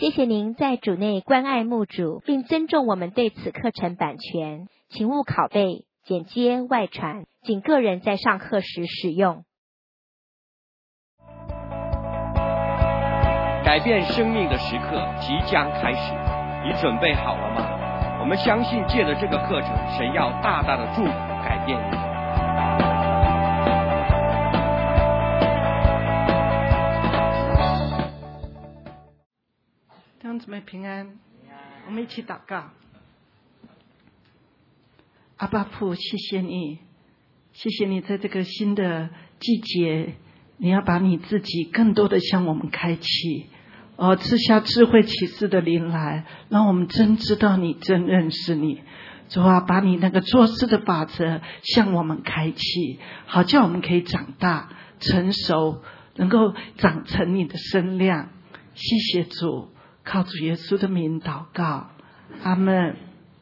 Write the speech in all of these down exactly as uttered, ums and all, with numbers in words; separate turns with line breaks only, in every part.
谢谢您在主内关爱牧主，并尊重我们对此课程版权，请勿拷贝、剪接、外传，仅个人在上课时使用。
改变生命的时刻即将开始，你准备好了吗？我们相信借着这个课程，神要大大的祝福改变你。
弟兄姊妹平安，我们一起祷告。阿爸父，谢谢你，谢谢你在这个新的季节，你要把你自己更多的向我们开启，哦，赐下智慧启示的灵来，让我们真知道你，真认识你。主啊，把你那个做事的法则向我们开启，好叫我们可以长大成熟，能够长成你的身量。谢谢主，靠主耶稣的名祷告，阿们。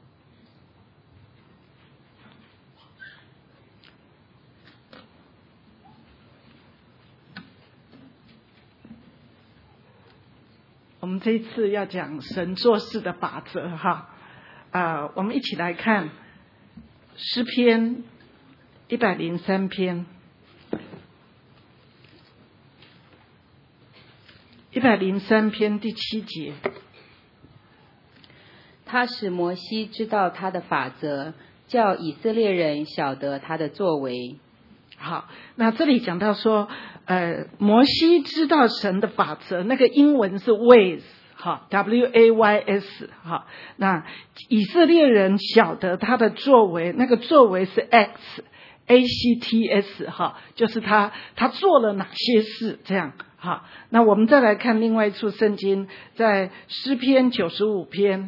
我们这一次要讲神做事的法则哈，呃，我们一起来看诗篇一百零三篇，一百零三篇第七节。
他使摩西知道他的法则，叫以色列人晓得他的作为。
好，那这里讲到说，呃，摩西知道神的法则，那个英文是 ways， 哈 ，W A Y S， 哈，那以色列人晓得他的作为，那个作为是 X，A C T S， 哈，就是他他做了哪些事，这样，哈。那我们再来看另外一处圣经，在诗篇九十五篇，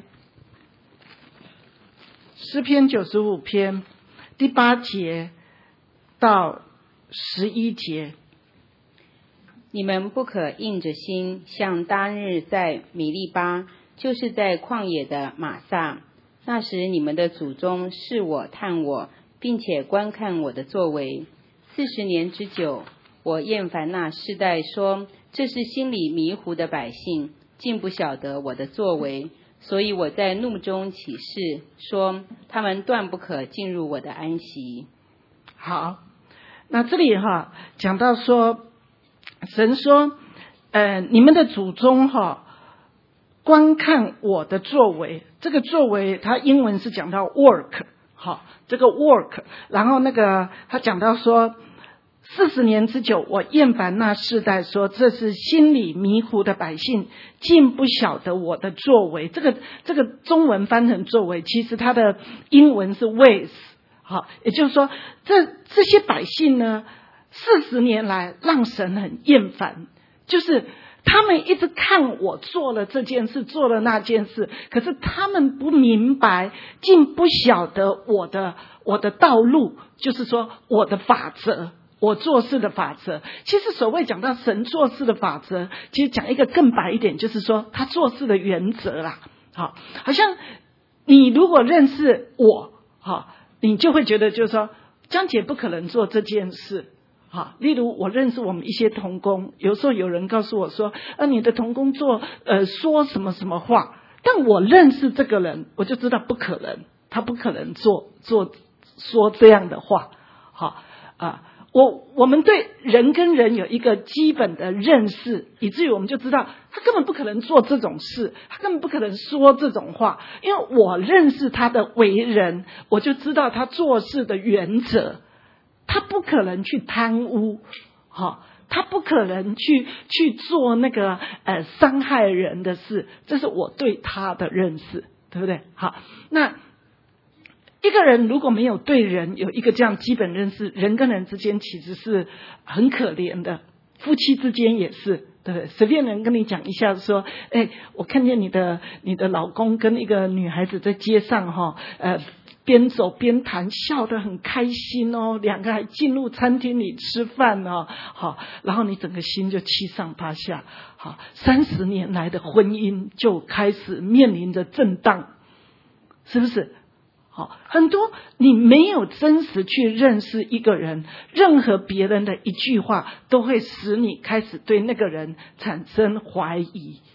诗篇九十五篇第八节到十一节。
你们不可硬着心，像当日在米利巴，就是在旷野的玛撒。那时你们的祖宗视我探我，并且观看我的作为。四十年之久，我厌烦那世代说，这是心里迷糊的百姓，竟不晓得我的作为。所以我在怒中起誓，说他们断不可进入我的安息。
好，那这里哈讲到说，神说，呃，你们的祖宗哈观看我的作为，这个作为它英文是讲到 work， 好，这个 work， 然后那个他讲到说，四十年之久，我厌烦那世代说，这是心里迷糊的百姓，竟不晓得我的作为。这个这个中文翻成作为，其实它的英文是 ways。好，也就是说，这这些百姓呢，四十年来让神很厌烦，就是他们一直看我做了这件事，做了那件事，可是他们不明白，竟不晓得我的我的道路，就是说我的法则，我做事的法则。其实所谓讲到神做事的法则，其实讲一个更白一点，就是说他做事的原则啦。好，好像你如果认识我，好，你就会觉得就是说，江姐不可能做这件事。好，例如我认识我们一些同工，有时候有人告诉我说，啊，你的同工做呃说什么什么话，但我认识这个人，我就知道不可能，他不可能做做说这样的话。好啊，我我们对人跟人有一个基本的认识，以至于我们就知道他根本不可能做这种事，他根本不可能说这种话，因为我认识他的为人，我就知道他做事的原则。他不可能去贪污，好，他不可能去去做那个呃伤害人的事，这是我对他的认识，对不对？好，那一个人如果没有对人有一个这样基本认识，人跟人之间其实是很可怜的，夫妻之间也是，对不对？随便人跟你讲一下说，哎，我看见你的你的老公跟一个女孩子在街上哈，呃。边走边谈，笑得很开心哦，两个还进入餐厅里吃饭哦，好，然后你整个心就七上八下，好，三十年来的婚姻就开始面临着震荡，是不是？好，很多你没有真实去认识一个人，任何别人的一句话都会使你开始对那个人产生怀疑。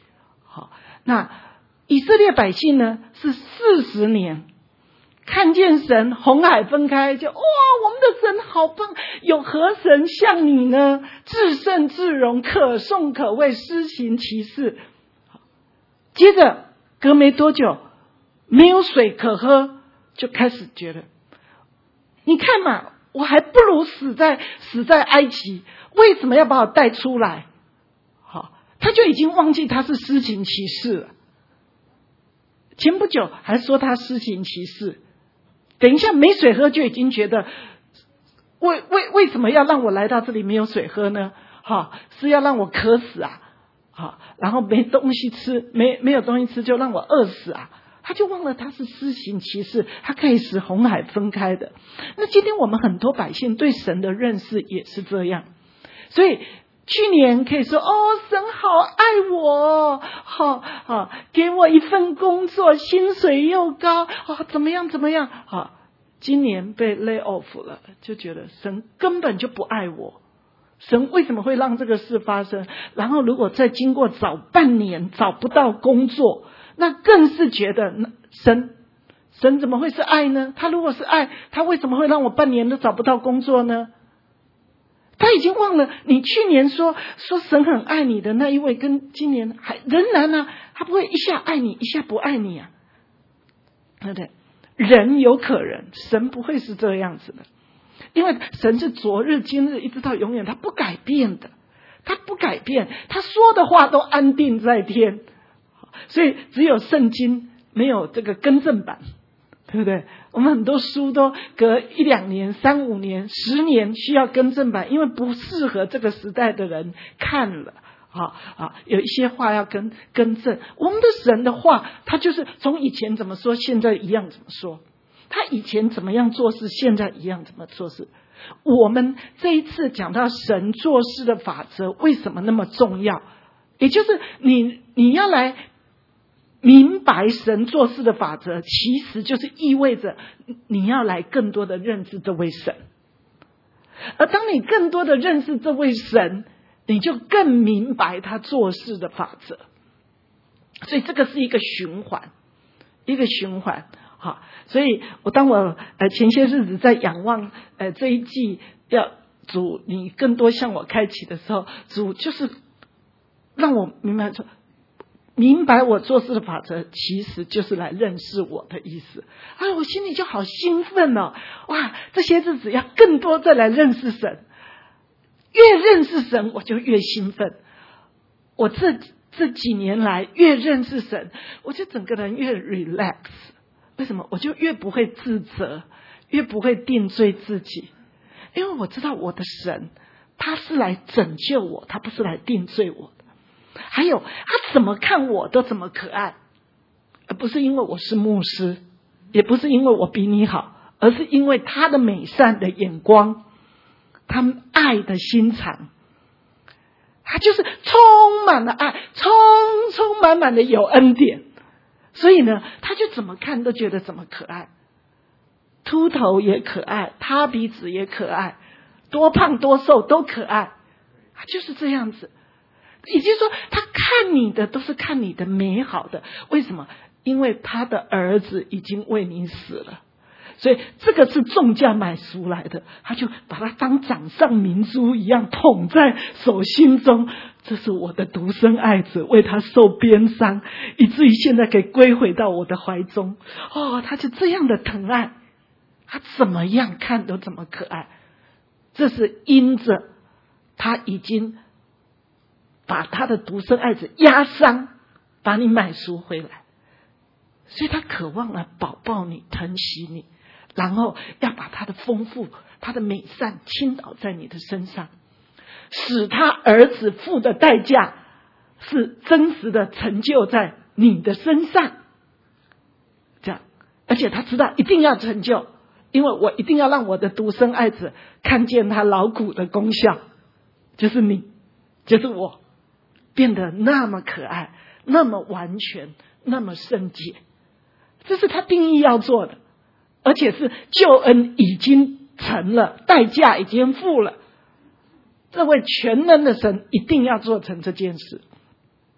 好，那以色列百姓呢是四十年，看见神红海分开，就哇，我们的神好棒，有何神像你呢？至圣至荣，可颂可畏，施行奇事。接着隔没多久，没有水可喝，就开始觉得，你看嘛，我还不如死在死在埃及，为什么要把我带出来？好，他就已经忘记他是施行奇事了。前不久还说他施行奇事，等一下没水喝就已经觉得，为为为什么要让我来到这里没有水喝呢？好，是要让我渴死啊？好，然后没东西吃，没没有东西吃就让我饿死啊？他就忘了他是施行奇事，他可以使红海分开的。那今天我们很多百姓对神的认识也是这样，所以去年可以说，哦，神好爱我，好好给我一份工作，薪水又高，啊，怎么样怎么样？好，今年被 lay off 了，就觉得神根本就不爱我。神为什么会让这个事发生？然后如果再经过早半年找不到工作，那更是觉得神神怎么会是爱呢？他如果是爱，他为什么会让我半年都找不到工作呢？他已经忘了你去年说说神很爱你的那一位，跟今年还仍然呢、啊，他不会一下爱你一下不爱你啊，对不对？人有可能，神不会是这样子的。因为神是昨日今日一直到永远，他不改变的，他不改变，他说的话都安定在天。所以只有圣经没有这个更正版，对不对？我们很多书都隔一两年、三五年、十年需要更正版，因为不适合这个时代的人看了。啊啊，有一些话要更更正。我们的神的话，他就是从以前怎么说，现在一样怎么说。他以前怎么样做事，现在一样怎么做事。我们这一次讲到神做事的法则为什么那么重要，也就是你你要来明白神做事的法则，其实就是意味着你要来更多的认识这位神。而当你更多的认识这位神，你就更明白他做事的法则。所以这个是一个循环，一个循环。好，所以我当我呃前些日子在仰望呃这一季要主你更多向我开启的时候，主就是让我明白说，明白我做事的法则其实就是来认识我的意思。哎，我心里就好兴奋哦！哇，这些日子要更多再来认识神，越认识神我就越兴奋。我这这几年来越认识神，我就整个人越 relax。为什么？我就越不会自责，越不会定罪自己，因为我知道我的神他是来拯救我，他不是来定罪我的。还有他怎么看我都怎么可爱，而不是因为我是牧师，也不是因为我比你好，而是因为他的美善的眼光，他爱的心肠，他就是充满了爱，充充满满的有恩典。所以呢，他就怎么看都觉得怎么可爱，秃头也可爱，塌鼻子也可爱，多胖多瘦都可爱，他就是这样子。也就是说，他看你的都是看你的美好的。为什么？因为他的儿子已经为你死了，所以这个是重价买赎来的，他就把它当掌上明珠一样捧在手心中。这是我的独生爱子，为他受鞭伤，以至于现在可以归回到我的怀中。哦，他就这样的疼爱，他怎么样看都怎么可爱。这是因着他已经把他的独生爱子压伤，把你买赎回来，所以他渴望来保抱你，疼惜你，然后要把他的丰富，他的美善倾倒在你的身上，使他儿子付的代价是真实的成就在你的身上。这样，而且他知道一定要成就，因为我一定要让我的独生爱子看见他劳苦的功效，就是你，就是我，变得那么可爱，那么完全，那么圣洁。这是他定义要做的，而且是救恩已经成了，代价已经付了。这位全能的神一定要做成这件事。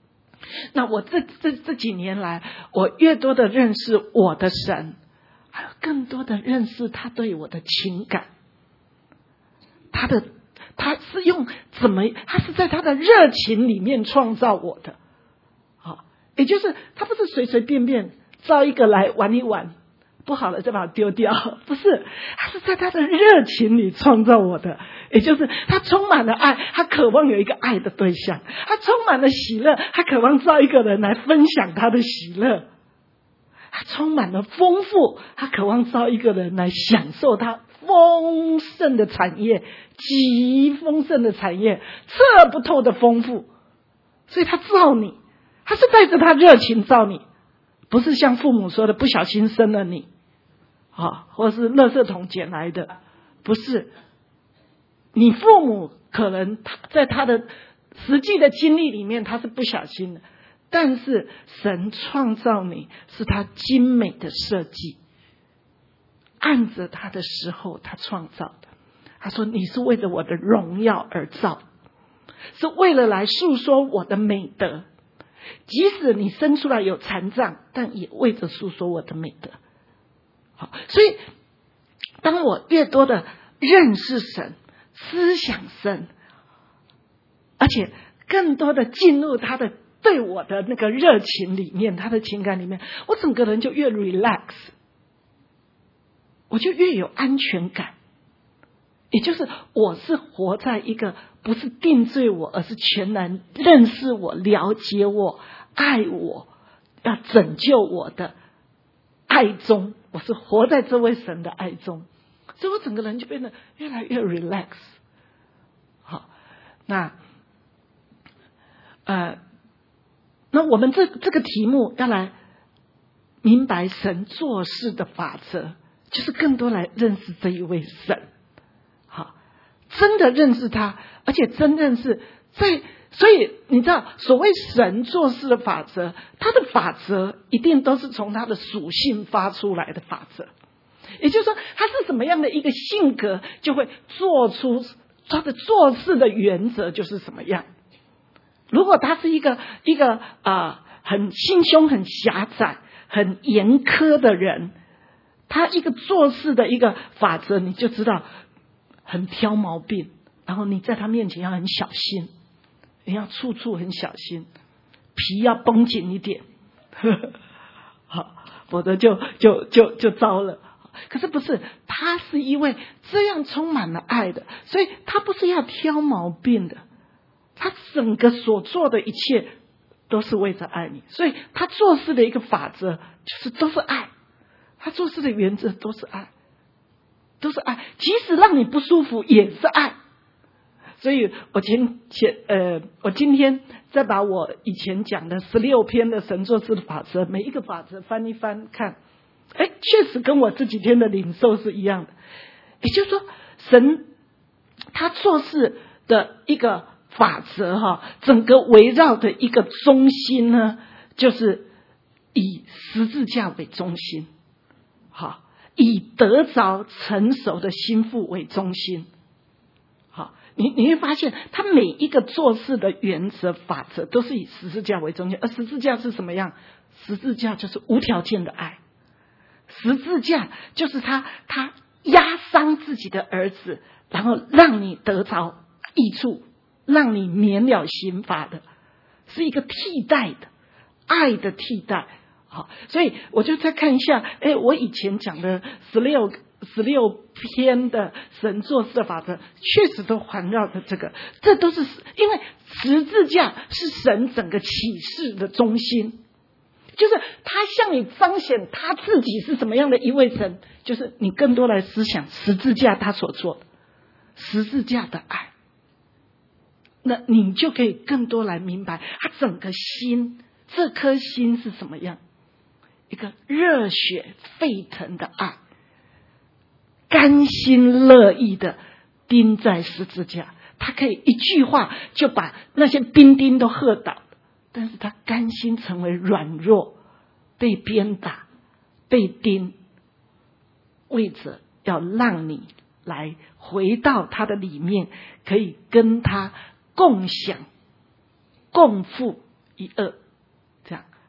那我这这这几年来，我越多的认识我的神，还有更多的认识他对我的情感，他的他是用怎么，他是在他的热情里面创造我的，好，也就是他不是随随便便造一个来玩一玩，不好了再把它丢掉，不是，他是在他的热情里创造我的，也就是他充满了爱，他渴望有一个爱的对象，他充满了喜乐，他渴望造一个人来分享他的喜乐，他充满了丰富，他渴望造一个人来享受他丰盛的产业，极丰盛的产业，测不透的丰富。所以他造你，他是带着他热情造你，不是像父母说的不小心生了你啊，或是垃圾桶捡来的，不是。你父母可能在他的实际的经历里面他是不小心的，但是神创造你是他精美的设计，按着他的时候他创造的。他说你是为了我的荣耀而造，是为了来诉说我的美德，即使你生出来有残障，但也为着诉说我的美德。好，所以当我越多的认识神，思想神，而且更多的进入他的对我的那个热情里面，他的情感里面，我整个人就越 relax， 我就越有安全感。也就是我是活在一个不是定罪我，而是全然认识我、了解我、爱我、要拯救我的爱中，我是活在这位神的爱中，所以我整个人就变得越来越 relax。 好，那呃，那我们这这个题目要来明白神做事的法则，就是更多来认识这一位神。好，真的认识他，而且真认识在，所以你知道所谓神做事的法则，他的法则一定都是从他的属性发出来的法则，也就是说他是什么样的一个性格，就会做出他的做事的原则就是什么样。如果他是一个一个啊、呃、很心胸很狭窄很严苛的人，他一个做事的一个法则你就知道很挑毛病，然后你在他面前要很小心，你要处处很小心，皮要绷紧一点，呵呵，好，否则就就就就糟了。可是不是，他是因为这样充满了爱的，所以他不是要挑毛病的，他整个所做的一切都是为着爱你，所以他做事的一个法则就是都是爱，他做事的原则都是爱，都是爱，即使让你不舒服也是爱。所以我前前呃，我今天再把我以前讲的十六篇的神做事的法则，每一个法则翻一翻看，哎，确实跟我这几天的领受是一样的。也就是说，神他做事的一个法则哈，整个围绕的一个中心呢，就是以十字架为中心，好，以得着成熟的心腹为中心。好，你你会发现他每一个做事的原则法则都是以十字架为中心，而十字架是什么样？十字架就是无条件的爱，十字架就是他他压伤自己的儿子，然后让你得着益处，让你免了刑罚的，是一个替代的爱的替代。好，所以我就再看一下，哎，我以前讲的十六十六篇的神做事的法则，确实都环绕着这个，这都是因为十字架是神整个启示的中心，就是他向你彰显他自己是什么样的一位神，就是你更多来思想十字架他所做的，十字架的爱，那你就可以更多来明白他整个心，这颗心是什么样，一个热血沸腾的爱，甘心乐意的钉在十字架，他可以一句话就把那些兵丁都喝倒，但是他甘心成为软弱，被鞭打，被钉，为着要让你来回到他的里面，可以跟他共享共负一二，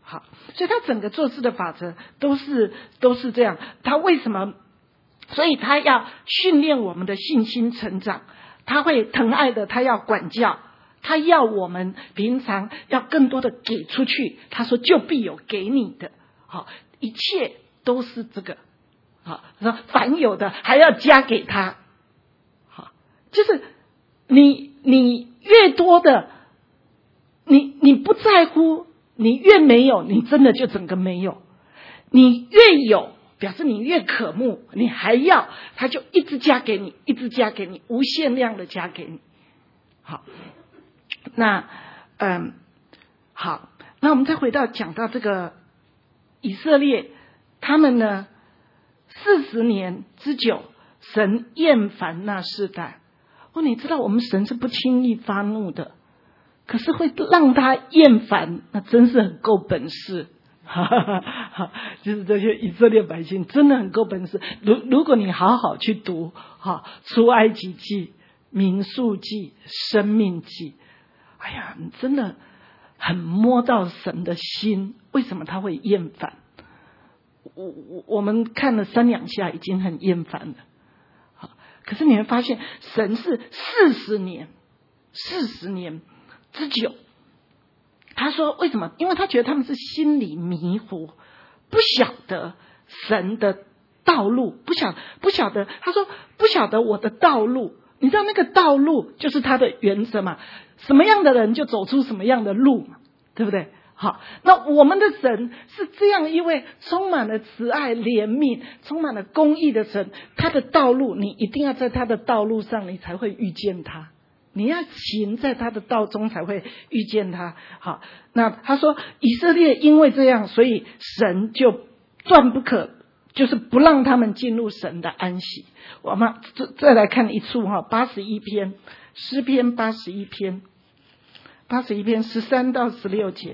好，所以他整个做事的法则都是都是这样。他为什么？所以他要训练我们的信心成长，他会疼爱的，他要管教，他要我们平常要更多的给出去。他说就必有给你的，好，一切都是这个。好，说凡有的还要加给他。好，就是你你越多的，你你不在乎，你越没有，你真的就整个没有。你越有，表示你越渴慕，你还要，他就一直加给你，一直加给你，无限量的加给你。好，那嗯，好，那我们再回到讲到这个以色列，他们呢四十年之久，神厌烦那世代。哦，你知道我们神是不轻易发怒的，可是会让他厌烦，那真是很够本事。哈哈哈，就是这些以色列百姓真的很够本事。如如果你好好去读哈出埃及记、民数记、生命记，哎呀，你真的很摸到神的心，为什么他会厌烦？我我我们看了三两下已经很厌烦了。好，可是你会发现神是四十年，四十年之久。他说为什么？因为他觉得他们是心里迷糊，不晓得神的道路，不晓不晓得。他说不晓得我的道路。你知道那个道路就是他的原则嘛？什么样的人就走出什么样的路嘛，对不对？好，那我们的神是这样一位充满了慈爱、怜悯、充满了公义的神。他的道路，你一定要在他的道路上，你才会遇见他。你要行在他的道中，才会遇见他。好，那他说以色列因为这样，所以神就断不可，就是不让他们进入神的安息。我们再来看一处哈，八十一篇诗篇八十一篇，八十一篇十三到十六节。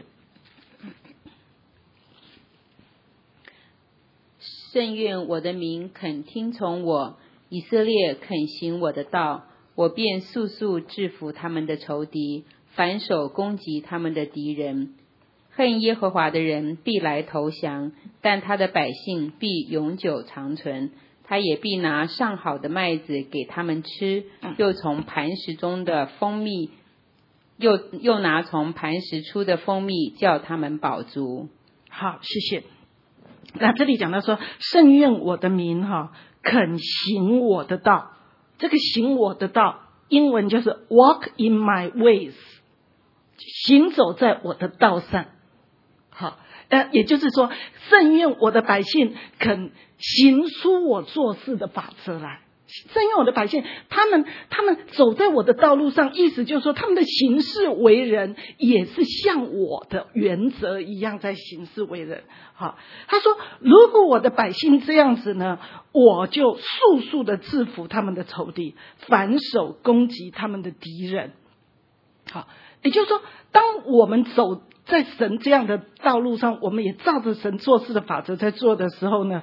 甚愿我的民肯听从我，以色列肯行我的道，我便速速制服他们的仇敌，反手攻击他们的敌人。恨耶和华的人必来投降，但他的百姓必永久长存。他也必拿上好的麦子给他们吃，又从磐石中的蜂蜜，又又拿从磐石出的蜂蜜叫他们饱足。
好，谢谢。那这里讲到说，甚愿我的民哈肯行我的道。这个行我的道，英文就是 walk in my ways， 行走在我的道上。好，呃，也就是说，甚愿我的百姓肯行出我做事的法则来。甚愿我的百姓，他们他们走在我的道路上，意思就是说，他们的行事为人也是像我的原则一样在行事为人。好，他说，如果我的百姓这样子呢，我就速速的制服他们的仇敌，反手攻击他们的敌人。好，也就是说，当我们走在神这样的道路上，我们也照着神做事的法则在做的时候呢，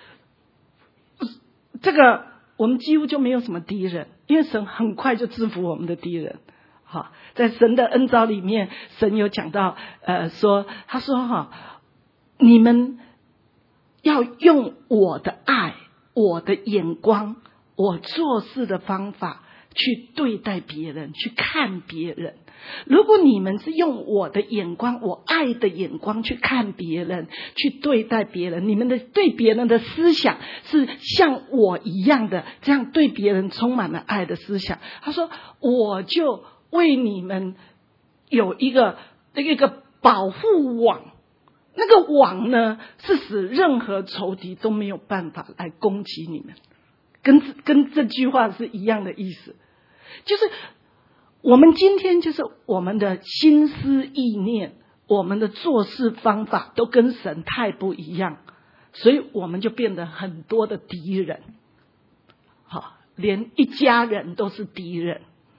这个我们几乎就没有什么敌人，因为神很快就制服我们的敌人。好，在神的恩召里面，神有讲到，呃，说他说哈，你们要用我的爱、我的眼光、我做事的方法去对待别人，去看别人。如果你们是用我的眼光，我爱的眼光去看别人，去对待别人，你们的对别人的思想是像我一样的，这样对别人充满了爱的思想。他说，我就为你们有一个一个保护网，那个网呢，是使任何仇敌都没有办法来攻击你们。跟跟这句话是一样的意思，就是我们今天就是我们的心思意念，我们的做事方法都跟神太不一样，所以我们就变得很多的敌人。好，连一家人都是敌人，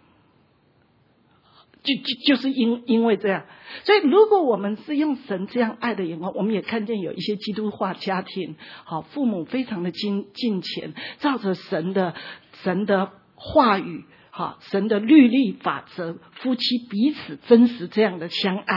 就就就是因因为这样。所以如果我们是用神这样爱的眼光，我们也看见有一些基督化家庭，好，父母非常的敬敬虔，照着神的神的话语，好，神的律例法则，夫妻彼此真实这样的相爱。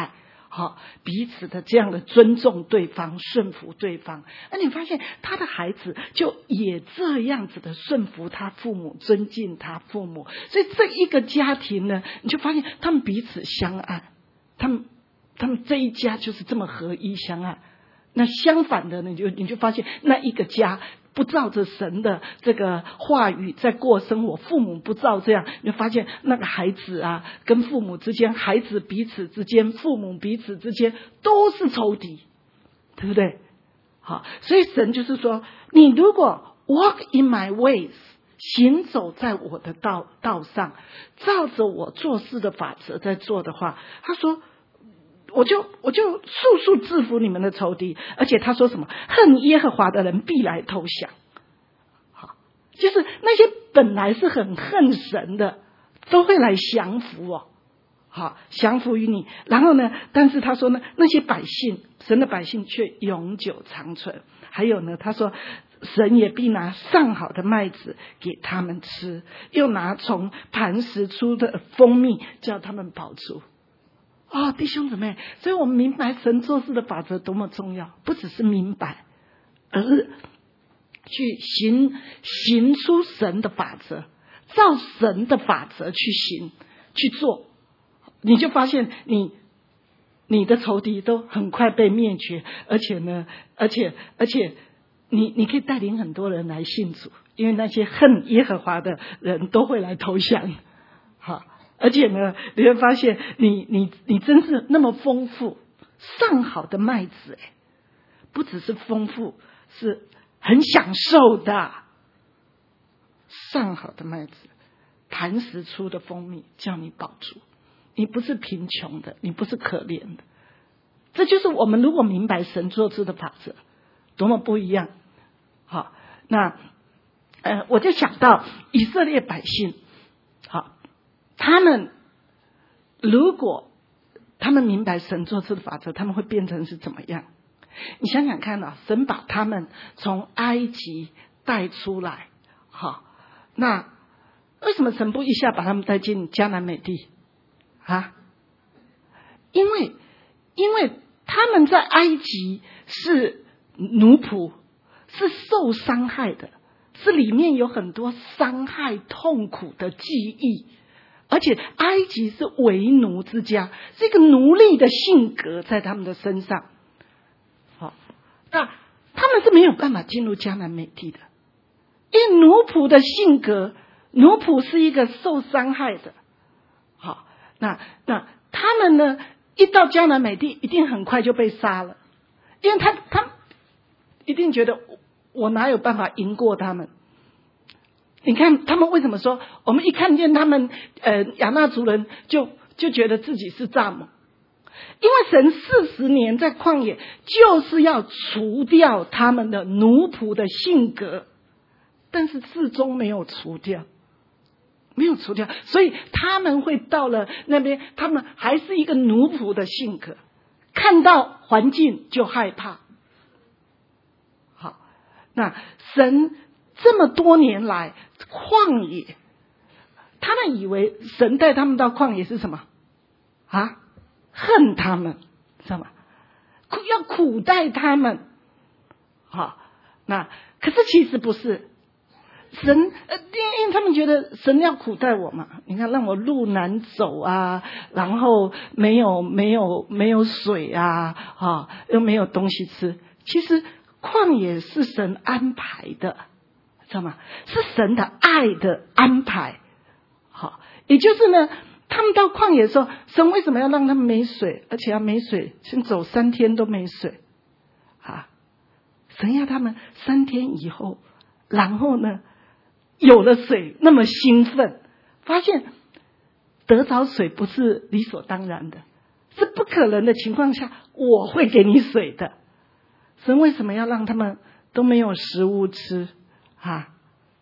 好，彼此的这样的尊重对方，顺服对方。而你发现他的孩子就也这样子的顺服他父母，尊敬他父母，所以这一个家庭呢，你就发现他们彼此相爱，他们他们这一家就是这么合一相爱。那相反的呢，你就你就发现那一个家不照着神的这个话语在过生活，父母不照这样，你就发现那个孩子啊，跟父母之间，孩子彼此之间，父母彼此之间都是仇敌，对不对？好，所以神就是说，你如果 walk in my ways， 行走在我的道道上，照着我做事的法则在做的话，他说我就我就速速制服你们的仇敌。而且他说什么，恨耶和华的人必来投降。好，就是那些本来是很恨神的都会来降服哦，好，降服于你。然后呢，但是他说呢，那些百姓，神的百姓却永久长存。还有呢，他说神也必拿上好的麦子给他们吃，又拿从磐石出的蜂蜜叫他们饱足。啊、哦，弟兄姊妹，所以我们明白神做事的法则多么重要，不只是明白，而是去行行出神的法则，照神的法则去行去做，你就发现你你的仇敌都很快被灭绝，而且呢，而且而且你你可以带领很多人来信主，因为那些恨耶和华的人都会来投降。好。而且呢，你会发现你你你真是那么丰富，上好的麦子，哎，不只是丰富，是很享受的。上好的麦子，磐石出的蜂蜜，叫你饱足。你不是贫穷的，你不是可怜的。这就是我们如果明白神做事的法则，多么不一样。好，那呃，我就想到以色列百姓，好。他们如果他们明白神做事的法则，他们会变成是怎么样？你想想看啊，神把他们从埃及带出来，好，那为什么神不一下把他们带进迦南美地啊？因为因为他们在埃及是奴仆，是受伤害的，是里面有很多伤害痛苦的记忆。而且埃及是为奴之家，是一个奴隶的性格在他们的身上。好，那他们是没有办法进入迦南美地的，因为奴仆的性格，奴仆是一个受伤害的。好，那那他们呢，一到迦南美地，一定很快就被杀了，因为他他一定觉得我哪有办法赢过他们。你看他们为什么说我们一看见他们呃亚衲族人就就觉得自己是蚱蜢？因为神四十年在旷野就是要除掉他们的奴仆的性格，但是至终没有除掉，没有除掉，所以他们会到了那边，他们还是一个奴仆的性格，看到环境就害怕。好，那神这么多年来旷野，他们以为神带他们到旷野是什么啊？恨他们，知道吗？要苦待他们。好，那可是其实不是神，呃，因为他们觉得神要苦待我嘛。你看，让我路难走啊，然后没有没有没有水啊，啊，又没有东西吃。其实旷野是神安排的。知道吗？是神的爱的安排。好，也就是呢，他们到旷野的时候，神为什么要让他们没水，而且要没水，先走三天都没水啊？神要他们三天以后，然后呢，有了水，那么兴奋，发现得着水不是理所当然的，是不可能的情况下，我会给你水的。神为什么要让他们都没有食物吃？啊，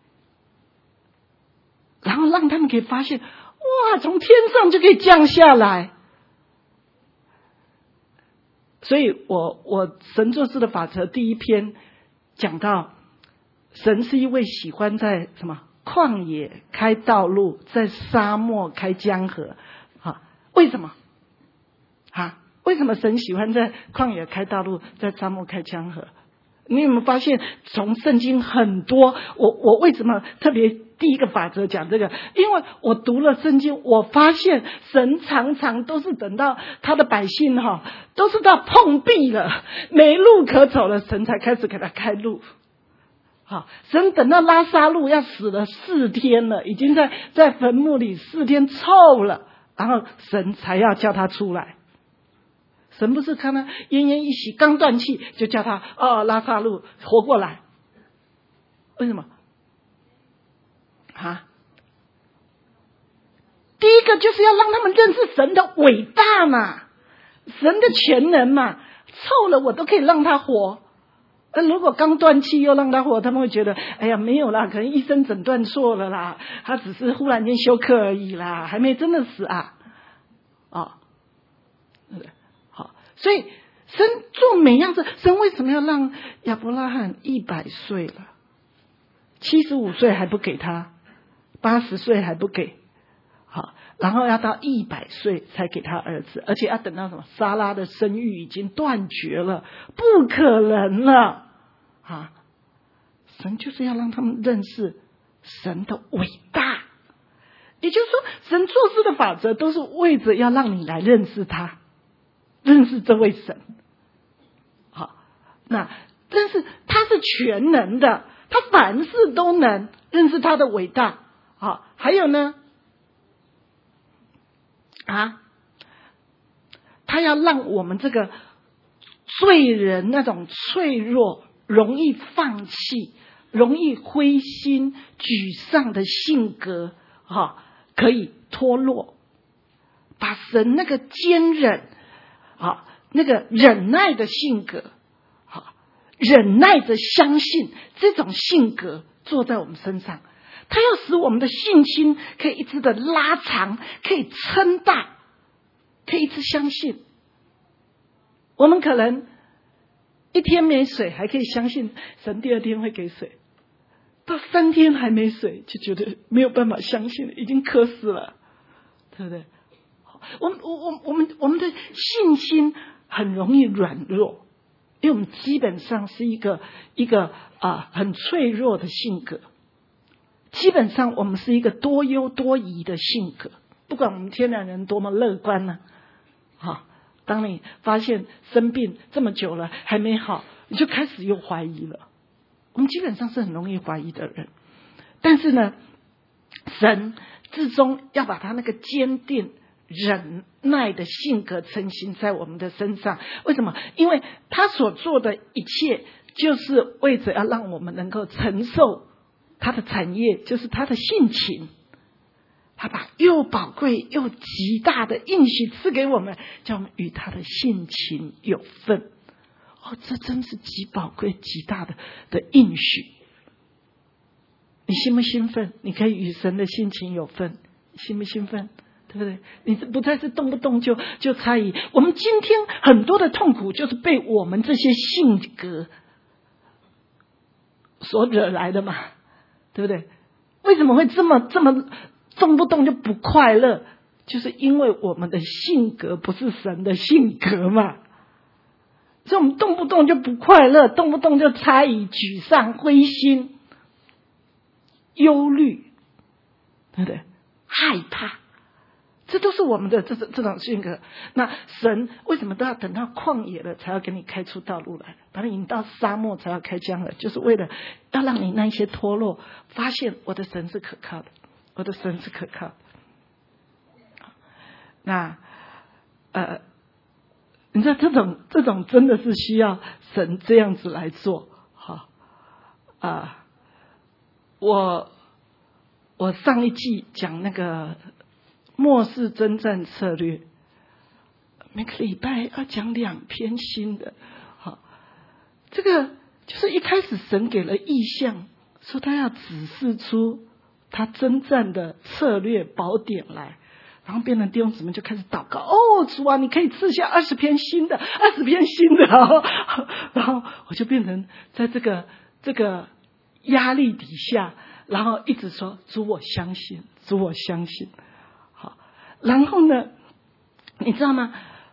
然后让他们可以发现，哇，从天上就可以降下来。所以我我神做事的法则第一篇讲到，神是一位喜欢在什么旷野开道路，在沙漠开江河。啊，为什么？啊， 为什么神喜欢在旷野开道路，在沙漠开江河？你有没有发现，从圣经很多，我我为什么特别第一个法则讲这个？因为我读了圣经，我发现神常常都是等到他的百姓哈，都是到碰壁了，没路可走了，神才开始给他开路。好，神等到拉撒路要死了四天了，已经在在坟墓里四天臭了，然后神才要叫他出来。神不是看他奄奄一息，刚断气就叫他哦，拉撒路活过来。为什么？啊？第一个就是要让他们认识神的伟大嘛，神的全能嘛，臭了我都可以让他活。那如果刚断气又让他活，他们会觉得哎呀没有啦，可能医生诊断错了啦，他只是忽然间休克而已啦，还没真的死啊。哦，好，所以神做每样事，神为什么要让亚伯拉罕一百岁了，七十五岁还不给他，八十岁还不给，好，然后要到一百岁才给他儿子，而且要等到什么？撒拉的生育已经断绝了，不可能了啊！神就是要让他们认识神的伟大，也就是说，神做事的法则都是为着要让你来认识他，认识这位神。好，那但是他是全能的，他凡事都能，认识他的伟大。好，还有呢？啊，他要让我们这个罪人那种脆弱、容易放弃、容易灰心、沮丧的性格，哈、啊，可以脱落，把神那个坚忍，啊，那个忍耐的性格，啊，忍耐着相信这种性格做在我们身上。他要使我们的信心可以一直的拉长，可以撑大，可以一直相信。我们可能一天没水，还可以相信神第二天会给水；到三天还没水，就觉得没有办法相信了，已经渴死了，对不对？我们我我我们我们的信心很容易软弱，因为我们基本上是一个一个啊很脆弱的性格。基本上我们是一个多忧多疑的性格，不管我们天然人多么乐观呢、啊，好，当你发现生病这么久了还没好，你就开始又怀疑了。我们基本上是很容易怀疑的人，但是呢，神至终要把他那个坚定忍耐的性格承行在我们的身上。为什么？因为他所做的一切就是为着要让我们能够承受他的产业，就是他的性情。他把又宝贵又极大的应许赐给我们，叫我们与他的性情有份。哦，这真是极宝贵极大的的应许。你兴不兴奋？你可以与神的性情有份，兴不兴奋？对不对？你不再是动不动就就猜疑。我们今天很多的痛苦，就是被我们这些性格所惹来的嘛，对不对？为什么会这么这么动不动就不快乐？就是因为我们的性格不是神的性格嘛，所以我们动不动就不快乐，动不动就猜疑、沮丧、灰心、忧虑，对不对？害怕，这都是我们的这这种性格。那神为什么都要等到旷野了才要给你开出道路来，把你引到沙漠才要开江了？就是为了要让你那一些脱落，发现我的神是可靠的，我的神是可靠的。那呃，你知道这种这种真的是需要神这样子来做。好啊、呃，我我上一季讲那个末世征战策略，每个礼拜要讲两篇新的。好，这个就是一开始神给了意象，说他要指示出他征战的策略宝典来。然后变成弟兄姊妹就开始祷告，哦，主啊，你可以赐下二十篇新的，二十篇新的，然后，然后我就变成在这个这个压力底下，然后一直说主我相信，主我相信。好，然后呢，你知道吗？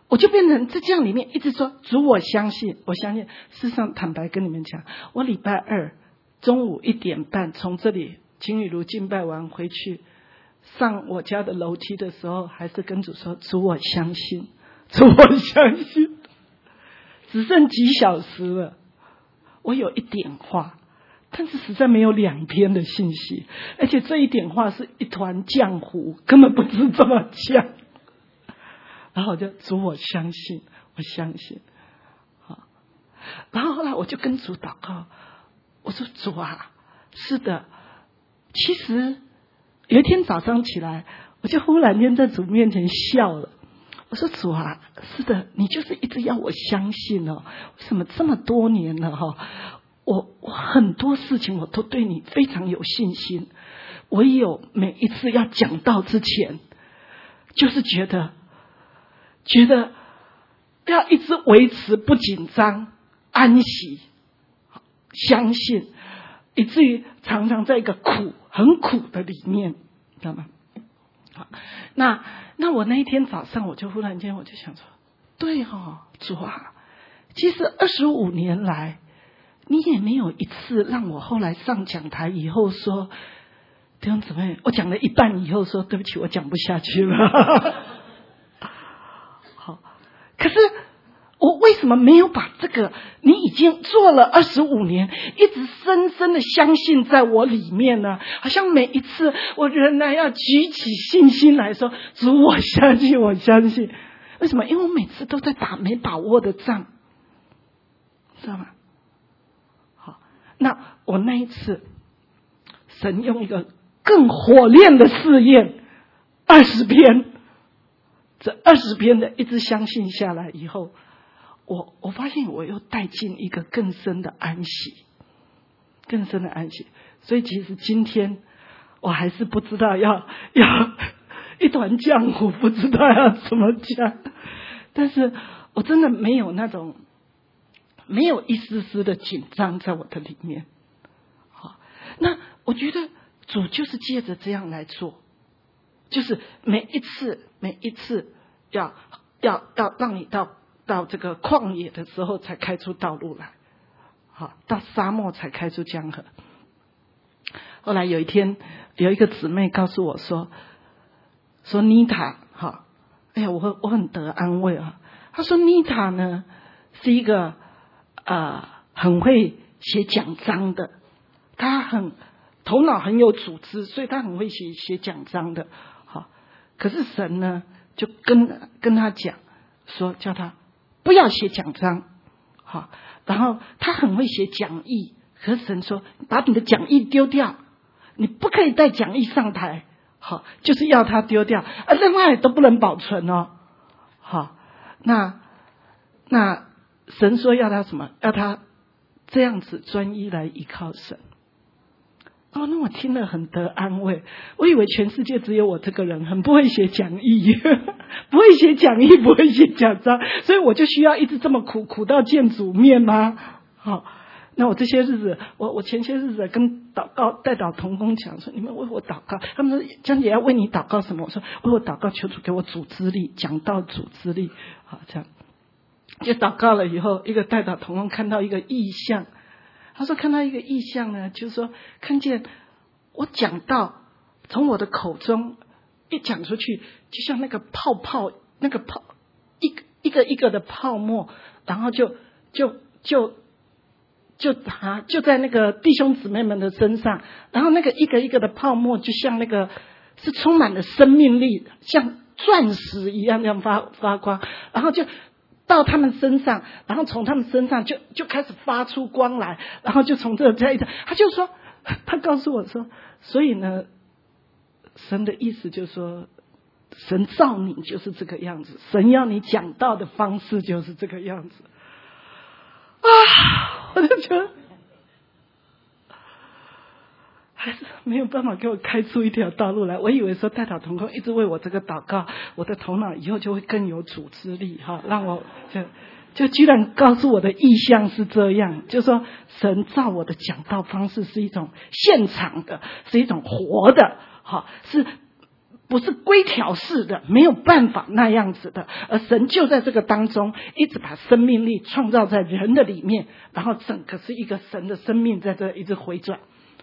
我就变成在这样里面一直说主我相信，我相信。事实上坦白跟你们讲，我礼拜二中午一点半从这里金雨如敬拜完回去，上我家的楼梯的时候，还是跟主说主我相信，主我相信。只剩几小时了，我有一点话，但是实在没有两篇的信息，而且这一点话是一团浆糊，根本不是这么讲。然后我就主我相信，我相信。好，然后后来我就跟主祷告，我说主啊，是的，其实有一天早上起来，我就忽然间在主面前笑了。我说主啊，是的，你就是一直要我相信哦。为什么这么多年了哈、哦，我我很多事情我都对你非常有信心，唯有每一次要讲道之前，就是觉得。觉得要一直维持不紧张、安息、相信，以至于常常在一个苦、很苦的里面，知道吗？好，那那我那一天早上，我就忽然间我就想说，对哦，主啊，其实二十五年来，你也没有一次让我后来上讲台以后说，弟兄姊妹，我讲了一半以后说，对不起，我讲不下去了。可是我为什么没有把这个你已经做了二十五年一直深深的相信在我里面呢？好像每一次我仍然要举起信心来说，主我相信，我相信。为什么？因为我每次都在打没把握的仗，知道吗？好，那我那一次神用一个更火炼的试验，二十篇。这二十篇的一直相信下来以后，我我发现我又带进一个更深的安息，更深的安息。所以其实今天我还是不知道要要一团浆糊，不知道要怎么讲。但是我真的没有那种没有一丝丝的紧张在我的里面。好，那我觉得主就是借着这样来做。就是每一次每一次要要要让你到到这个旷野的时候才开出道路来，好，到沙漠才开出江河。后来有一天有一个姊妹告诉我说说妮塔，哈，哎呀，我我很得安慰啊。她说妮塔呢是一个呃很会写讲章的，她很头脑很有组织，所以她很会写写讲章的。可是神呢，就跟跟他讲说，叫他不要写讲章，好，然后他很会写讲义，可是神说，把你的讲义丢掉，你不可以带讲义上台，好，就是要他丢掉，啊，另外都不能保存哦，好，那那神说要他什么？要他这样子专一来依靠神。哦，那我听了很得安慰。我以为全世界只有我这个人很不会写讲义，不会写讲义，不会写讲章，所以我就需要一直这么苦，苦到见主面吗？好，那我这些日子，我我前些日子跟祷告代祷同工讲说，你们为我祷告。他们说江姐要为你祷告什么？我说为我祷告，求主给我组织力，讲道组织力。好，这样就祷告了以后，一个代祷同工看到一个异象。他说看到一个异象呢，就是说看见我讲到从我的口中一讲出去，就像那个泡泡，那个泡一个一个一个的泡沫，然后就就就就打就在那个弟兄姊妹们的身上，然后那个一个一个的泡沫就像那个是充满了生命力，像钻石一样这样发发光，然后就到他们身上，然后从他们身上就就开始发出光来，然后就从这这一直，他就说，他告诉我说，所以呢，神的意思就是说，神造你就是这个样子，神要你讲道的方式就是这个样子啊！我就觉得还是没有办法给我开出一条道路来。我以为说代祷同工一直为我这个祷告，我的头脑以后就会更有组织力哈，让我就就居然告诉我的意向是这样，就是说神造我的讲道方式是一种现场的，是一种活的，哈，是不是规条式的，没有办法那样子的，而神就在这个当中一直把生命力创造在人的里面，然后整个是一个神的生命在这一直回转，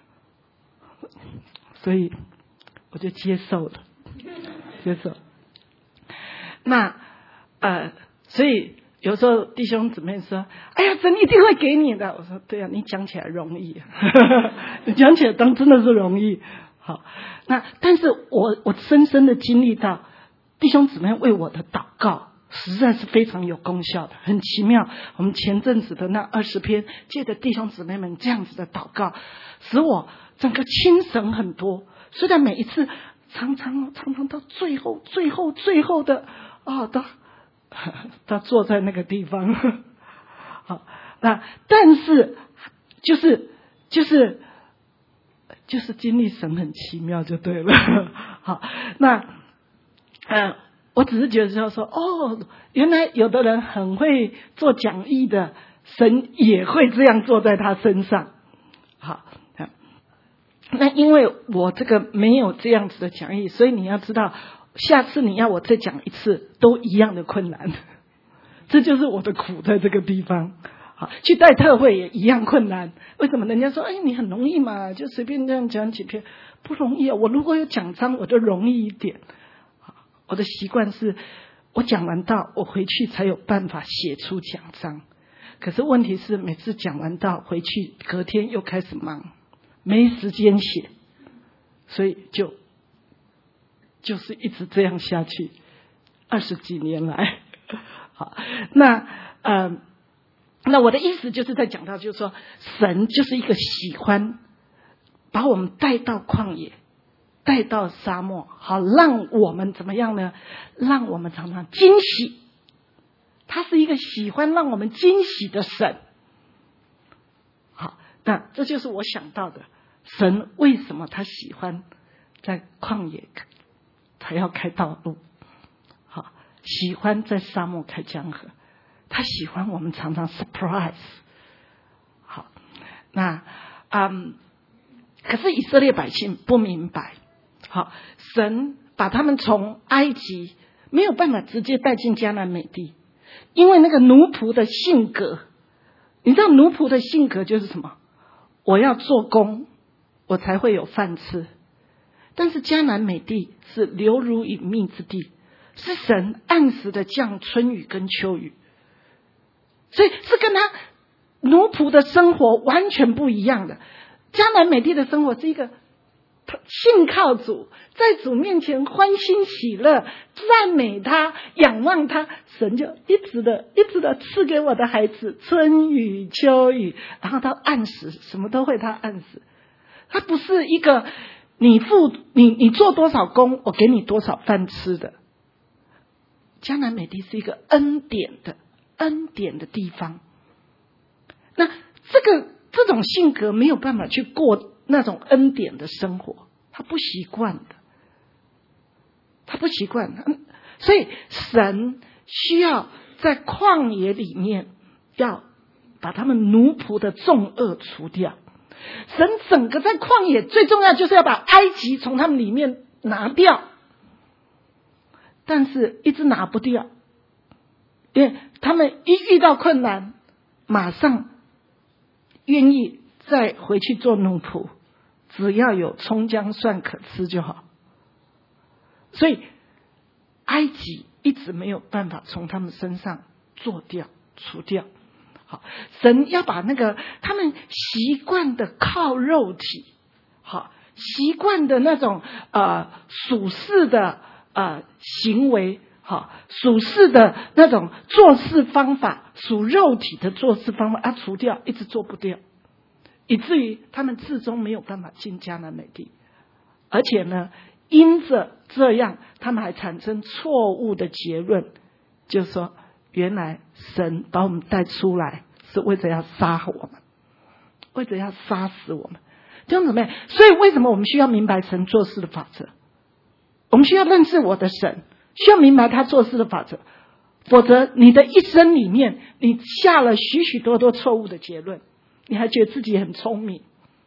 所以我就接受了，接受。那呃，所以有时候弟兄姊妹说：“哎呀，神一定会给你的。”我说：“对啊，你讲起来容易，你讲起来当真的是容易。”好，那但是我我深深的经历到弟兄姊妹为我的祷告实在是非常有功效的，很奇妙。我们前阵子的那二十篇，借着弟兄姊妹们这样子的祷告，使我整个清神很多。虽然每一次常常常常到最后最后最后的啊，都他坐在那个地方，好，那但是就是就是就是经历神很奇妙就对了。好，那呃，我只是觉得说哦，原来有的人很会做讲义的，神也会这样做在他身上。好，那因为我这个没有这样子的讲义，所以你要知道，下次你要我再讲一次都一样的困难，这就是我的苦在这个地方。好，去带特会也一样困难。为什么？人家说哎，你很容易嘛，就随便这样讲几篇，不容易啊。我如果有讲章我就容易一点。我的习惯是我讲完道我回去才有办法写出讲章，可是问题是每次讲完道回去隔天又开始忙，没时间写，所以就就是一直这样下去，二十几年来。好，那呃，那我的意思就是在讲到，就是说，神就是一个喜欢把我们带到旷野，带到沙漠，好让我们怎么样呢？让我们常常惊喜。他是一个喜欢让我们惊喜的神。好，那这就是我想到的。神为什么他喜欢在旷野他要开道路，好，喜欢在沙漠开江河，他喜欢我们常常 surprise。 好，那嗯，可是以色列百姓不明白，好，神把他们从埃及没有办法直接带进迦南美地，因为那个奴仆的性格，你知道奴仆的性格就是什么？我要做工我才会有饭吃。但是迦南美地是流乳与蜜之地，是神按时的降春雨跟秋雨，所以是跟他奴仆的生活完全不一样的。迦南美地的生活是一个信靠主，在主面前欢欣喜乐，赞美他，仰望他，神就一直的一直的赐给我的孩子春雨秋雨，然后他按时什么都会他按时。他不是一个你付你你做多少工我给你多少饭吃的。迦南美地是一个恩典的恩典的地方，那这个这种性格没有办法去过那种恩典的生活，他不习惯的，他不习惯，所以神需要在旷野里面要把他们奴仆的重恶除掉。神整个在旷野最重要就是要把埃及从他们里面拿掉，但是一直拿不掉，因为他们一遇到困难马上愿意再回去做奴仆，只要有葱姜蒜可吃就好。所以埃及一直没有办法从他们身上做掉除掉。好，神要把那个他们习惯的靠肉体，好，习惯的那种呃属世的呃行为，好，属世的那种做事方法，属肉体的做事方法啊除掉，一直做不掉，以至于他们至终没有办法进迦南美地。而且呢，因着这样，他们还产生错误的结论，就是说原来神把我们带出来是为着要杀我们，为着要杀死我们。这样子没？所以为什么我们需要明白神做事的法则？我们需要认识我的神，需要明白他做事的法则，否则你的一生里面你下了许许多多错误的结论，你还觉得自己很聪明，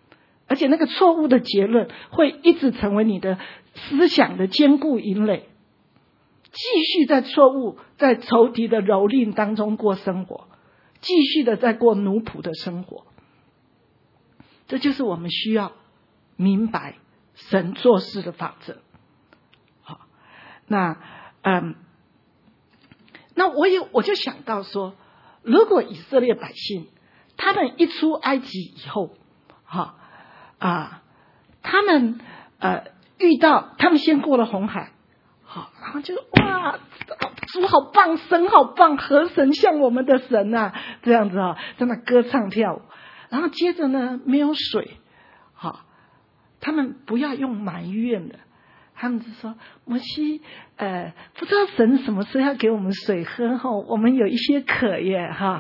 而且那个错误的结论会一直成为你的思想的坚固营垒，继续在错误在仇敌的蹂躏当中过生活，继续的在过奴仆的生活。这就是我们需要明白神做事的法则。好，那嗯，那我也我就想到说，如果以色列百姓他们一出埃及以后，哈啊，他们呃遇到他们先过了红海，好，然后就哇，主好棒，神好棒，何神像我们的神啊，这样子啊，在那歌唱跳舞。然后接着呢，没有水，好，他们不要用埋怨的，他们就说摩西，呃，不知道神什么时候要给我们水喝哈，我们有一些渴耶哈。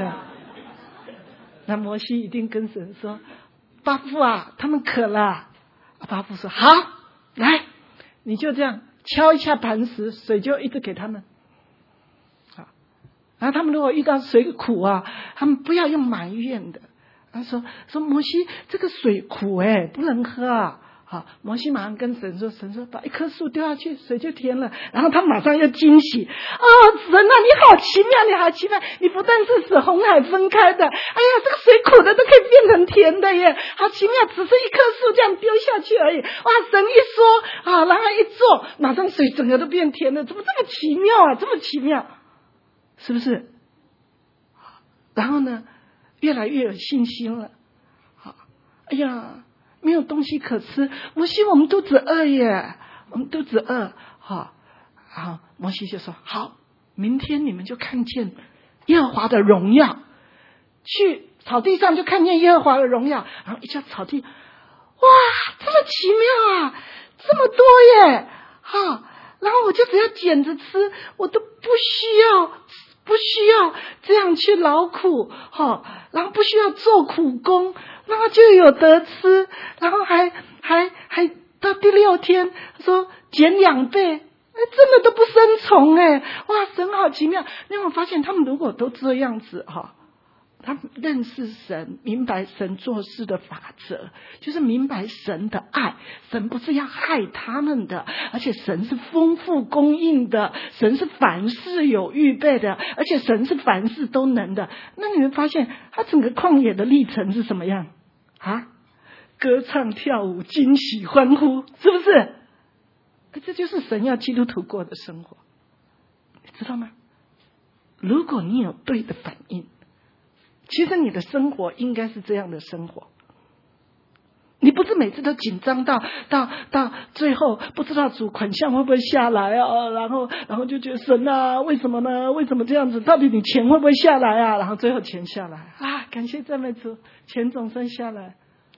那摩西一定跟神说，巴父啊，他们渴了。巴父说好，来，你就这样敲一下磐石，水就一直给他们。好，然后他们如果遇到水苦啊，他们不要用埋怨的。他说说摩西，这个水苦哎，不能喝啊。好，摩西马上跟神说，神说把一棵树丢下去，水就甜了。然后他马上又惊喜，哦，神啊，你好奇妙，你好奇妙，你不但是使红海分开的，哎呀，这个水苦的都可以变成甜的耶，好奇妙，只是一棵树这样丢下去而已。哇，神一说啊，然后一做，马上水整个都变甜了，怎么这么奇妙啊，这么奇妙，是不是？然后呢，越来越有信心了。好，哎呀，没有东西可吃，摩西，我们肚子饿耶，我们肚子饿。好，好，摩西就说好，明天你们就看见耶和华的荣耀，去草地上就看见耶和华的荣耀。然后一下草地，哇，这么奇妙啊，这么多耶，好，然后我就只要捡着吃，我都不需要不需要这样去劳苦，好，然后不需要做苦工，然后就有得吃，然后还还还到第六天说减两倍，哎，真的都不生虫哎，哇，神好奇妙！因为我发现他们如果都这样子哈，他们认识神，明白神做事的法则，就是明白神的爱，神不是要害他们的，而且神是丰富供应的，神是凡事有预备的，而且神是凡事都能的。那你们发现他整个旷野的历程是什么样啊？歌唱跳舞，惊喜欢呼，是不是？这就是神要基督徒过的生活，你知道吗？如果你有对的反应，其实你的生活应该是这样的生活。你不是每次都紧张到到到最后不知道主款项会不会下来啊，然后然后就觉得神啊，为什么呢？为什么这样子？到底你钱会不会下来啊？然后最后钱下来啊，感谢赞美主，钱总算下来。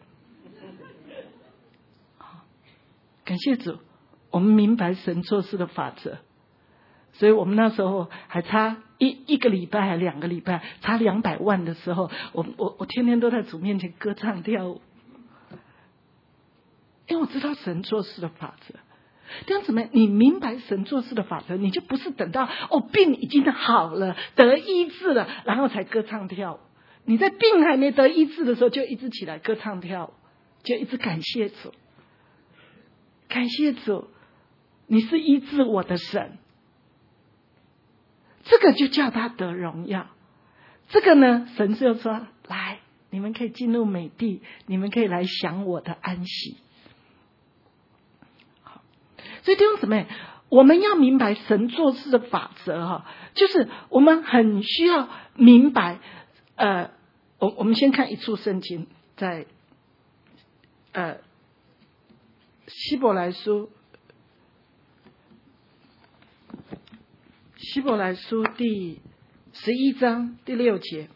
感谢主，我们明白神做事的法则，所以我们那时候还差一一个礼拜还两个礼拜，差两百万的时候，我我我天天都在主面前歌唱跳舞，因为我知道神做事的法则。弟兄姊妹，你明白神做事的法则，你就不是等到哦病已经好了，得医治了，然后才歌唱跳舞。你在病还没得医治的时候，就一直起来歌唱跳舞，就一直感谢主，感谢主，你是医治我的神。这个就叫他得荣耀。这个呢，神就说来，你们可以进入美地，你们可以来享我的安息。好，所以弟兄姊妹，我们要明白神做事的法则哈，就是我们很需要明白。呃，我我们先看一处圣经，在呃希伯来书。希伯来书第十一章第六节，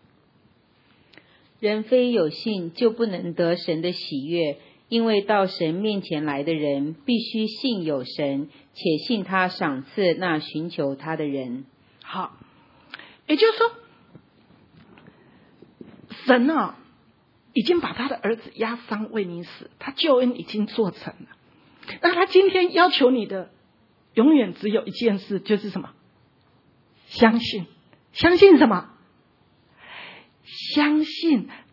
人非有信就不能得神的喜悦，因为到神面前来的人必须信有神，且信他赏赐那寻求他的人。
好，也就是说，神啊，已经把他的儿子压伤为你死，他救恩已经做成了。那他今天要求你的，永远只有一件事，就是什么？相信。相信什么？相信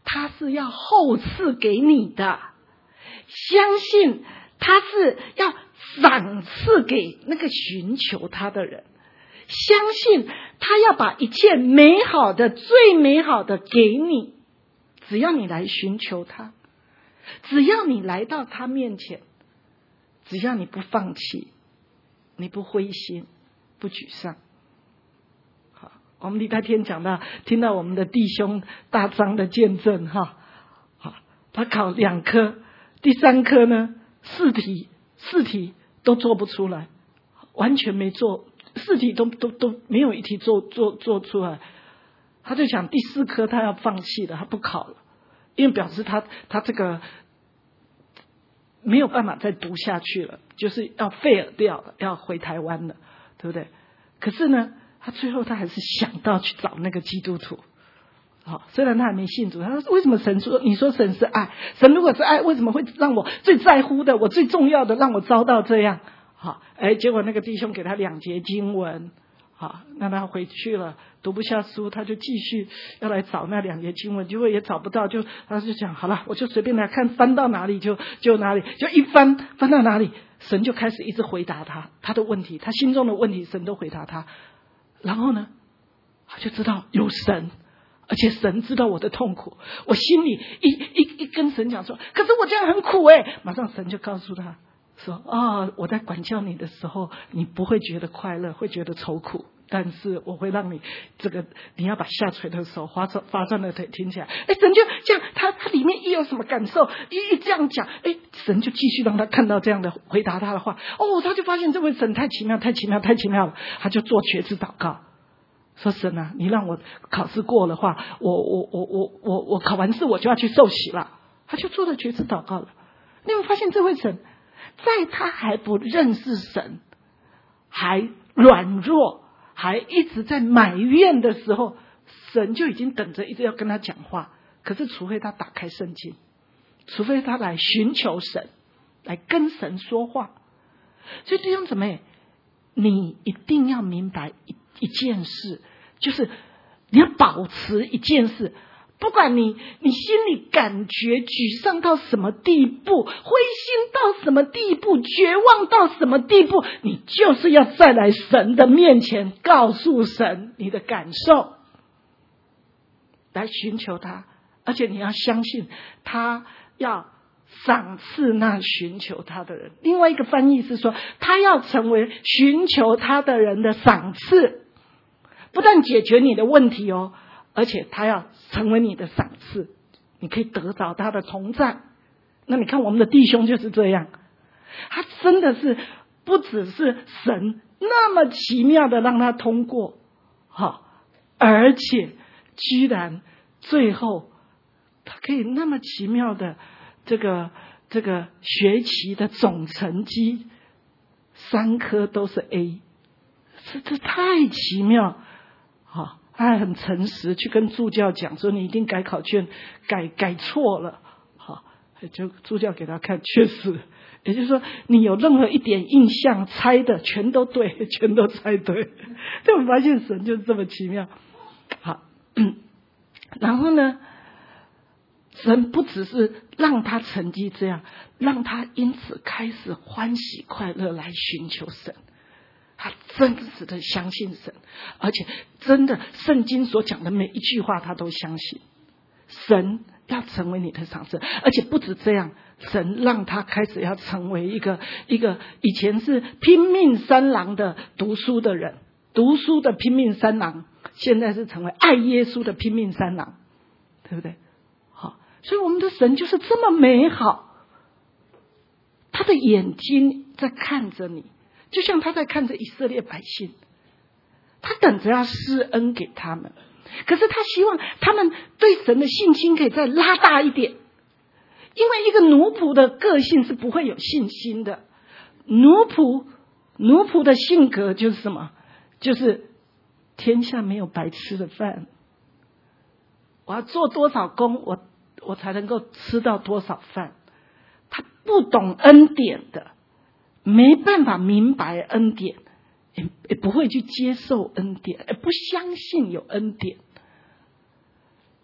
他是要厚赐给你的，相信他是要赏赐给那个寻求他的人，相信他要把一切美好的、最美好的给你，只要你来寻求他，只要你来到他面前，只要你不放弃，你不灰心，不沮丧。好，我们礼拜天讲到，听到我们的弟兄大张的见证哈，好，他考两科，第三科呢四题四题都做不出来，完全没做，四题都都都没有一题做做做出来，他就想第四科他要放弃了，他不考了，因为表示他他这个没有办法再读下去了，就是要废了掉了，要回台湾了，对不对？可是呢，他最后他还是想到去找那个基督徒。好，虽然他还没信主，他说为什么神说，你说神是爱，神如果是爱，为什么会让我最在乎的，我最重要的让我遭到这样？好，哎，结果那个弟兄给他两节经文，好，那他回去了，读不下书，他就继续要来找那两节经文，结果也找不到，就他就讲好了，我就随便来看，翻到哪里就就哪里，就一翻翻到哪里，神就开始一直回答他他的问题，他心中的问题，神都回答他。然后呢，他就知道有神，而且神知道我的痛苦，我心里一一一跟神讲说，可是我这样很苦哎，马上神就告诉他说，哦，我在管教你的时候，你不会觉得快乐，会觉得愁苦，但是我会让你这个，你要把下垂的手、发转发转的腿挺起来。哎，神就这样，他他里面一有什么感受，一一这样讲，哎，神就继续让他看到这样的回答他的话。哦，他就发现这位神太奇妙，太奇妙，太奇妙了。他就做决志祷告，说神啊，你让我考试过的话，我我我我我我考完试我就要去受洗了。他就做了决志祷告了。你有没有发现这位神？在他还不认识神，还软弱，还一直在埋怨的时候，神就已经等着一直要跟他讲话。可是除非他打开圣经，除非他来寻求神，来跟神说话。所以弟兄姊妹，你一定要明白一一件事，就是你要保持一件事，不管你你心里感觉沮丧到什么地步，灰心到什么地步，绝望到什么地步，你就是要再来神的面前，告诉神你的感受，来寻求他，而且你要相信他要赏赐那寻求他的人。另外一个翻译是说，他要成为寻求他的人的赏赐，不但解决你的问题哦，而且他要成为你的赏赐，你可以得着他的同在。那你看我们的弟兄就是这样，他真的是不只是神那么奇妙的让他通过，好，而且居然最后他可以那么奇妙的这个这个学期的总成绩三科都是 A， 这这太奇妙，好，他还很诚实去跟助教讲说，你一定改考卷改改错了，好，就助教给他看，确实，也就是说你有任何一点印象猜的全都对，全都猜对。就我们发现神就是这么奇妙。好，然后呢，神不只是让他成绩这样，让他因此开始欢喜快乐来寻求神，他真实的相信神，而且真的圣经所讲的每一句话他都相信。神要成为你的赏赐，而且不止这样，神让他开始要成为一个一个以前是拼命三郎的读书的人，读书的拼命三郎，现在是成为爱耶稣的拼命三郎，对不对？好，所以我们的神就是这么美好，他的眼睛在看着你，就像他在看着以色列百姓，他等着要施恩给他们，可是他希望他们对神的信心可以再拉大一点，因为一个奴仆的个性是不会有信心的。奴仆奴仆的性格就是什么？就是天下没有白吃的饭，我要做多少工，我我才能够吃到多少饭。他不懂恩典的，没办法明白恩典，也也不会去接受恩典，也不相信有恩典。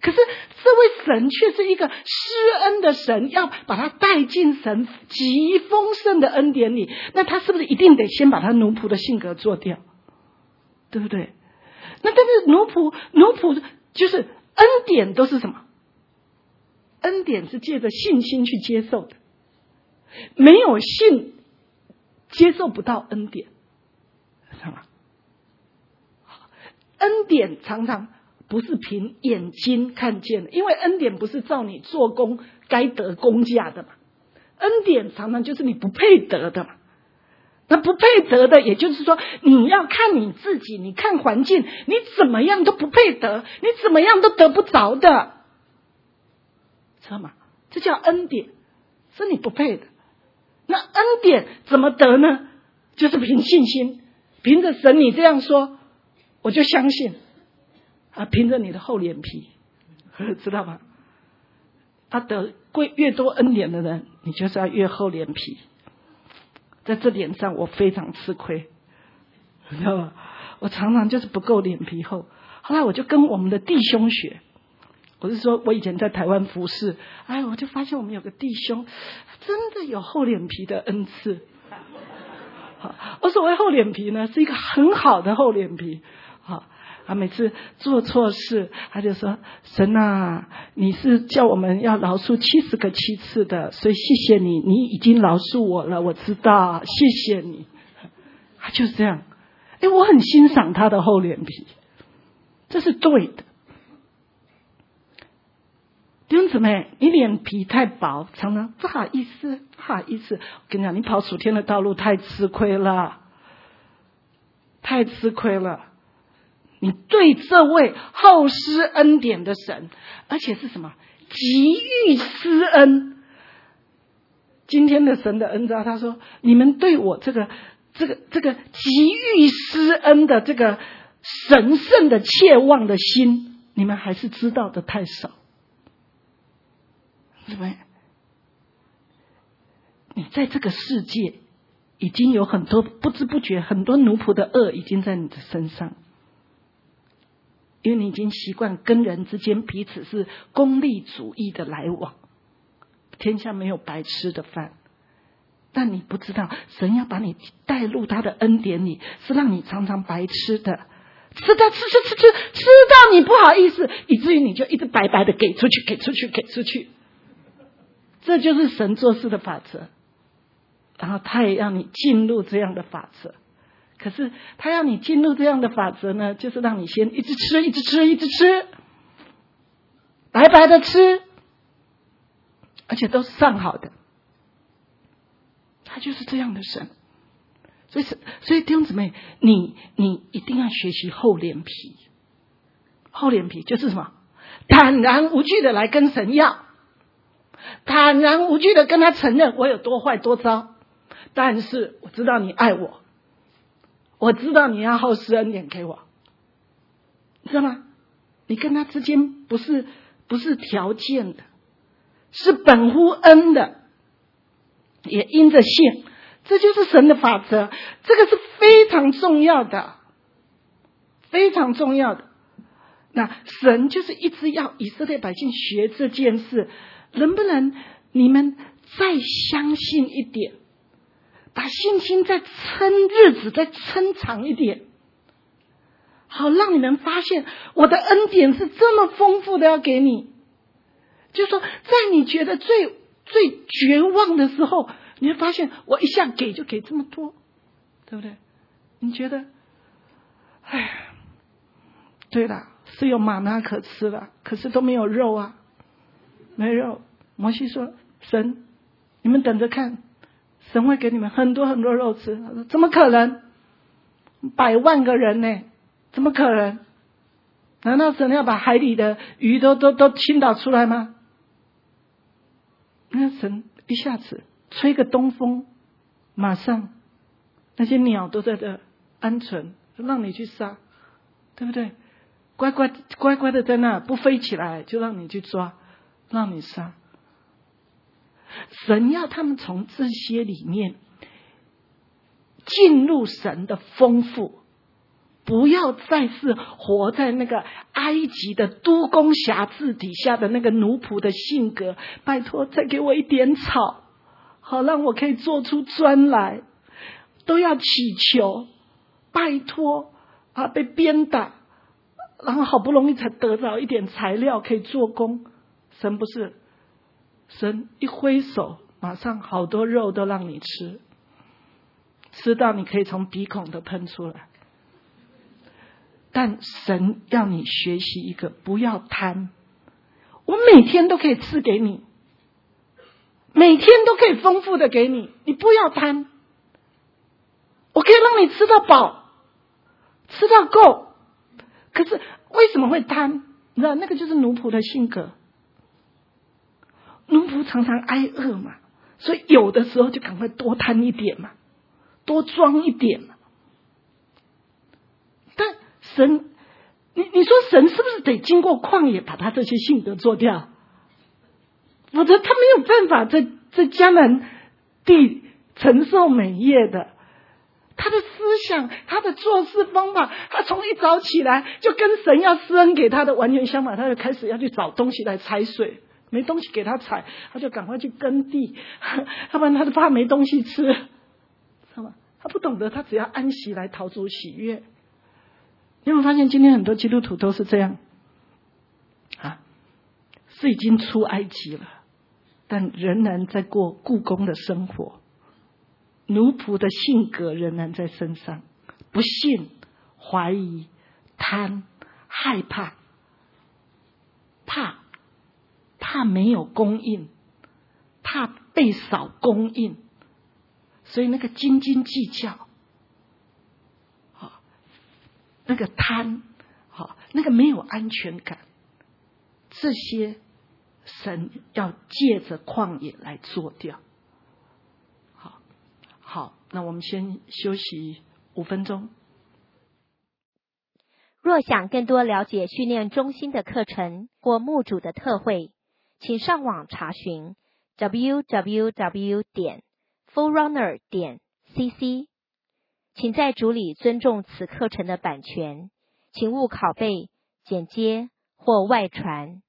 可是这位神却是一个施恩的神，要把他带进神极丰盛的恩典里，那他是不是一定得先把他奴仆的性格做掉？对不对？那但是奴仆奴仆就是恩典都是什么？恩典是借着信心去接受的，没有信接受不到恩典，知道吗？恩典常常不是凭眼睛看见的，因为恩典不是照你做工该得工价的嘛。恩典常常就是你不配得的嘛。那不配得的，也就是说你要看你自己，你看环境，你怎么样都不配得，你怎么样都得不着的，知道吗？这叫恩典，是你不配的。那恩典怎么得呢？就是凭信心，凭着神你这样说我就相信啊，凭着你的厚脸皮，知道吧？他得越多恩典的人，你就是要越厚脸皮。在这点上我非常吃亏，知道吧？我常常就是不够脸皮厚。后来我就跟我们的弟兄学，我是说我以前在台湾服侍，哎，我就发现我们有个弟兄真的有厚脸皮的恩赐。好，我所谓厚脸皮呢，是一个很好的厚脸皮。好，他每次做错事，他就说：“神啊，你是叫我们要饶恕七十个七次的，所以谢谢你，你已经饶恕我了，我知道，谢谢你。”他就是这样。哎，我很欣赏他的厚脸皮，这是对的。弟兄姊妹，你脸皮太薄，常常不好意思，不好意思。我跟你讲，你跑属天的道路太吃亏了，太吃亏了。你对这位厚施恩典的神，而且是什么？急欲施恩。今天的神的恩召，他说：“你们对我这个、这个、这个急欲施恩的这个神圣的切望的心，你们还是知道的太少。”对不对？你在这个世界已经有很多不知不觉，很多奴仆的恶已经在你的身上。因为你已经习惯跟人之间彼此是功利主义的来往，天下没有白吃的饭，但你不知道神要把你带入他的恩典里，是让你常常白吃的，吃到吃吃吃吃吃到你不好意思，以至于你就一直白白的给出去给出去给出去。这就是神做事的法则，然后他也让你进入这样的法则。可是他要你进入这样的法则呢，就是让你先一直吃一直吃一直吃，白白的吃，而且都是上好的。他就是这样的神。所以所以弟兄姊妹，你你一定要学习厚脸皮。厚脸皮就是什么？坦然无惧的来跟神要，坦然无惧的跟他承认我有多坏多糟，但是我知道你爱我，我知道你要厚施恩典给我，你知道吗？你跟他之间不是不是条件的，是本乎恩的，也因着信，这就是神的法则。这个是非常重要的，非常重要的。那神就是一直要以色列百姓学这件事，能不能你们再相信一点，把信心再撑日子再撑长一点，好让你们发现我的恩典是这么丰富的要给你。就是说在你觉得最最绝望的时候，你会发现我一下给就给这么多，对不对？你觉得哎呀，对了，是有玛纳可吃了，可是都没有肉啊，没肉。摩西说：神，你们等着看，神会给你们很多很多肉吃。他说：怎么可能？百万个人呢？怎么可能？难道神要把海里的鱼都都都倾倒出来吗？那神一下子吹个东风，马上那些鸟都在这鹌鹑，让你去杀，对不对？乖乖乖乖的在那不飞起来，就让你去抓，让你杀。神要他们从这些里面进入神的丰富， 不要再是活在那个埃及的督工辖制底下的那个奴仆的性格。拜托，再给我一点草，好让我可以做出砖来。都要祈求，拜托啊，被鞭打，然后好不容易才得到一点材料可以做工。神不是，神一挥手，马上好多肉都让你吃，吃到你可以从鼻孔都喷出来。但神要你学习一个，不要贪。我每天都可以赐给你，每天都可以丰富的给你，你不要贪。我可以让你吃到饱，吃到够。可是为什么会贪？你知道，那个就是奴仆的性格。奴仆常常挨饿嘛，所以有的时候就赶快多贪一点嘛，多装一点嘛。但神，你你说神是不是得经过旷野把他这些性格做掉？否则他没有办法在在迦南地承受美业的。他的思想，他的做事方法，他从一早起来就跟神要施恩给他的完全相反，他就开始要去找东西来踩水，没东西给他踩，他就赶快去耕地，要不然他就怕没东西吃，知道吗？他不懂得，他只要安息来讨主喜悦。你有没有发现今天很多基督徒都是这样啊？是已经出埃及了，但仍然在过雇工的生活。奴仆的性格仍然在身上，不信、怀疑、贪、害怕，怕怕没有供应，怕被少供应，所以那个斤斤计较，好，那个贪，好，那个没有安全感，这些神要借着旷野来做掉。好，那我们先休息五分钟。
若想更多了解训练中心的课程或牧主的特会，请上网查询 double-u double-u double-u 点 forerunner 点 c c。请在主里尊重此课程的版权，请勿拷贝、剪接或外传。